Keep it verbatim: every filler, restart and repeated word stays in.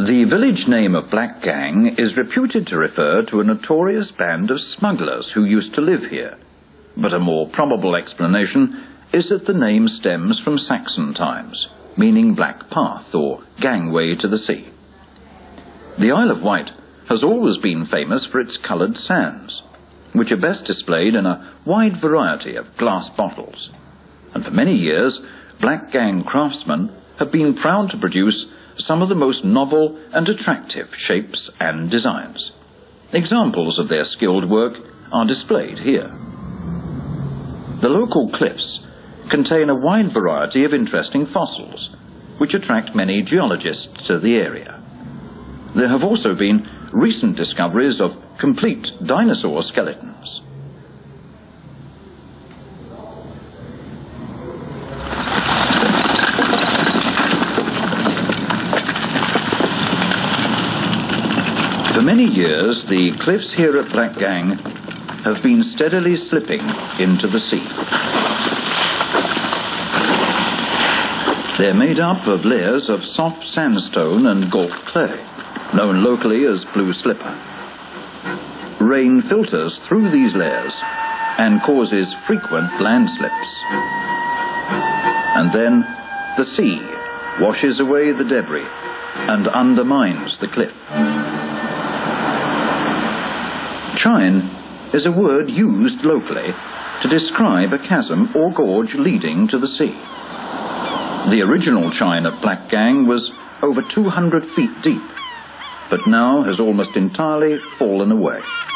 The village name of Black Gang is reputed to refer to a notorious band of smugglers who used to live here, but a more probable explanation is that the name stems from Saxon times, meaning black path or gangway to the sea. The Isle of Wight has always been famous for its coloured sands, which are best displayed in a wide variety of glass bottles, and for many years Black Gang craftsmen have been proud to produce some of the most novel and attractive shapes and designs. Examples of their skilled work are displayed here. The local cliffs contain a wide variety of interesting fossils, which attract many geologists to the area. There have also been recent discoveries of complete dinosaur skeletons. For many years, the cliffs here at Black Gang have been steadily slipping into the sea. They're made up of layers of soft sandstone and galt clay, known locally as blue slipper. Rain filters through these layers and causes frequent landslips. And then the sea washes away the debris and undermines the cliff. Chine is a word used locally to describe a chasm or gorge leading to the sea. The original chine at Black Gang was over two hundred feet deep, but now has almost entirely fallen away.